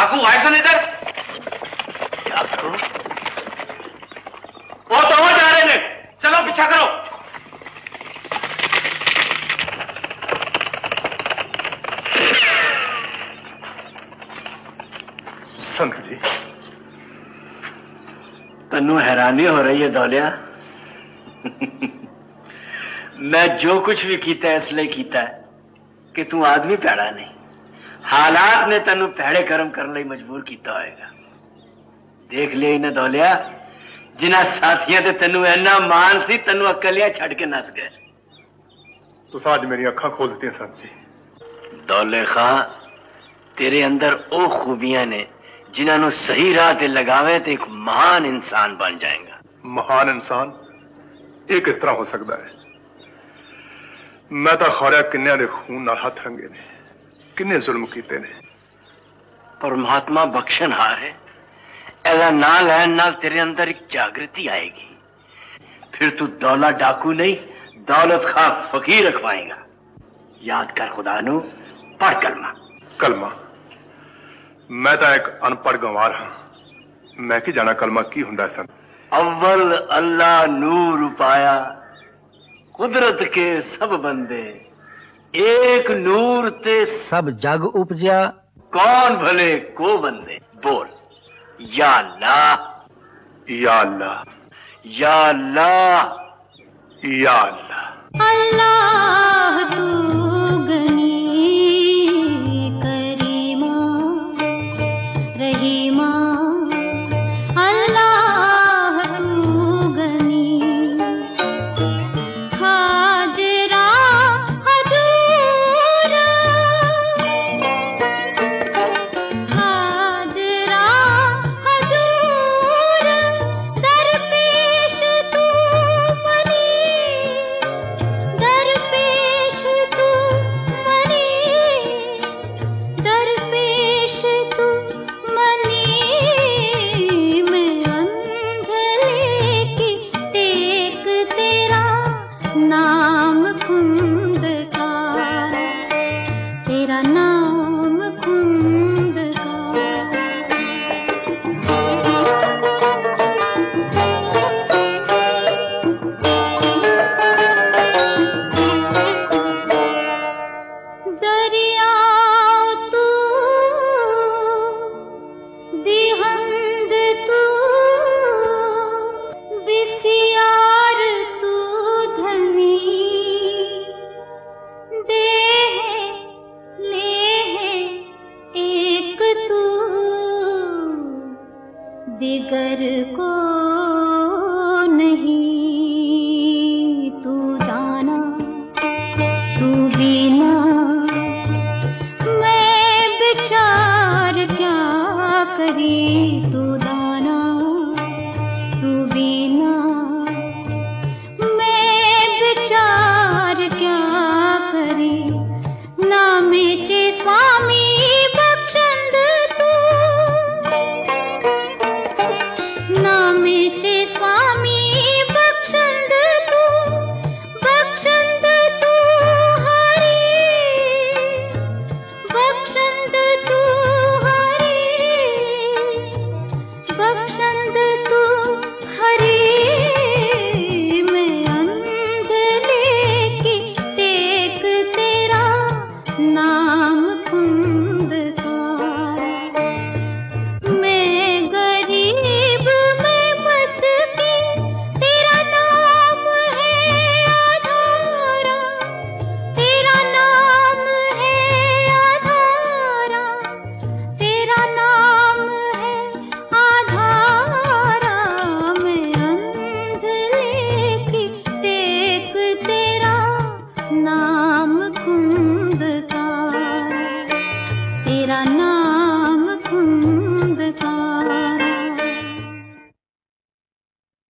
डाकू आए सन इधर। डाकू? वो तो वहां जा रहे हैं, चलो पीछा करो। संत जी, तन्नू हैरानी हो रही है दौलिया। मैं जो कुछ भी कीता इसलिए कीता है कि तू आदमी भैड़ा नहीं, हालात ने तन्नू भैड़े कर्म करने लिए मजबूर किया होएगा। देख लिया इन्हें दौलिया, जिन्हां साथियों ते तन्नू इन्ना मान सी, तन्नू अकलियां छड़ के नस गए। तुसां अज मेरी अखां खोल दित्तियां संत जी। दौले खां, तेरे अंदर ओ खूबियां ने जिन्होंने सही राह ते लगावे तो एक महान इंसान बन जाएगा। महान इंसान ये किस तरह हो सकता है? मैं तो खौरिया किन्नियां दे खून नाल हथ रंगे ने, किन्ने जुल्म कीते ने। परमात्मा बख्शनहार है, ऐसा ना लैन नाल तेरे अंदर एक जागृति आएगी। फिर तू दौला डाकू नहीं, दौलत खां फकीर रखवाएगा। याद कर खुदा नू, पढ़ कलमा। कलमा? मैं तो एक अनपढ़ गंवार हाँ, मैं की जाना कलमा की हुंदा है संत? अव्वल अल्लाह नूर उपाया, कुदरत के सब बंदे, एक नूर ते सब जग उपजा, कौन भले को बंदे। बोल या अल्लाह, या अल्लाह, या अल्लाह, या अल्लाह। अल्लाह तू गनी करीमा रहीमा, अल्लाह तू गनी हाजरा हजूरा, हाजरा हजूरा, दरपेश तू मनी, दरपेश तू मनी, दरपेश तू मनी, मैं अंधले की टेक तेरा नाम खुंद का, तेरा नाम खुंद का। दरिया तू दिहंद तू, बिसियार तू धनी, देह लेह एक तू, दिगर को नहीं। तू दाना तू बीना, मैं विचार क्या करी, तू